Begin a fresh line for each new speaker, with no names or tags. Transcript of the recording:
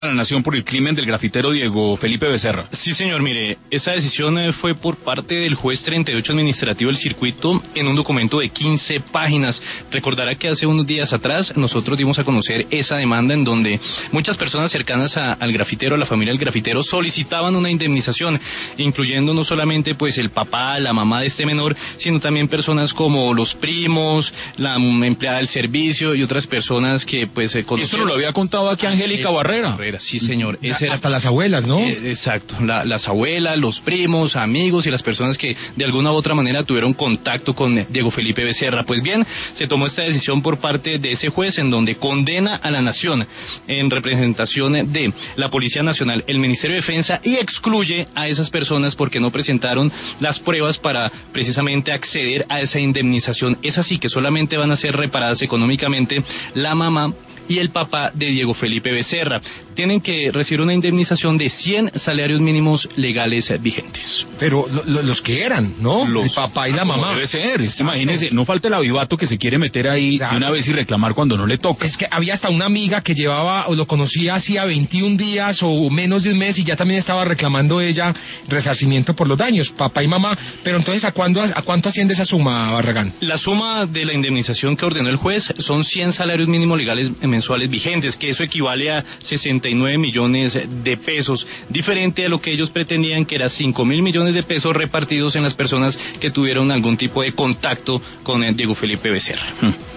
a la nación por el crimen del grafitero Diego Felipe Becerra.
Sí, señor, mire, esa decisión fue por parte del juez 38 administrativo del circuito en un documento de 15 páginas. Recordará que hace unos días atrás nosotros dimos a conocer esa demanda en donde muchas personas cercanas al grafitero, a la familia del grafitero, solicitaban una indemnización, incluyendo no solamente pues el papá, la mamá de este menor, sino también personas como los primos, la empleada del servicio y otras personas que pues se conocieron.
Eso nos lo había contado aquí Angélica Barrera.
Sí, señor.
Hasta las abuelas, ¿no?
Exacto. Las abuelas, los primos, amigos y las personas que de alguna u otra manera tuvieron contacto con Diego Felipe Becerra. Pues bien, se tomó esta decisión por parte de ese juez en donde condena a la nación en representación de la Policía Nacional, el Ministerio de Defensa y excluye a esas personas porque no presentaron las pruebas para precisamente acceder a esa indemnización. Es así que solamente van a ser reparadas económicamente la mamá y el papá de Diego Felipe Becerra. Tienen que recibir una indemnización de 100 salarios mínimos legales vigentes.
Pero los que eran, ¿no? El papá y la mamá.
Debe ser, imagínese, no falta el avivato que se quiere meter ahí de una vez y reclamar cuando no le toca.
Es que había hasta una amiga que llevaba, o lo conocía hacía 21 días o menos de un mes y ya también estaba reclamando ella resarcimiento por los daños, papá y mamá. Pero entonces, ¿a cuánto asciende esa suma, Barragán?
La suma de la indemnización que ordenó el juez son 100 salarios mínimos legales mensuales vigentes, que eso equivale a 69 millones de pesos, diferente a lo que ellos pretendían, que era 5.000 millones de pesos repartidos en las personas que tuvieron algún tipo de contacto con Diego Felipe Becerra.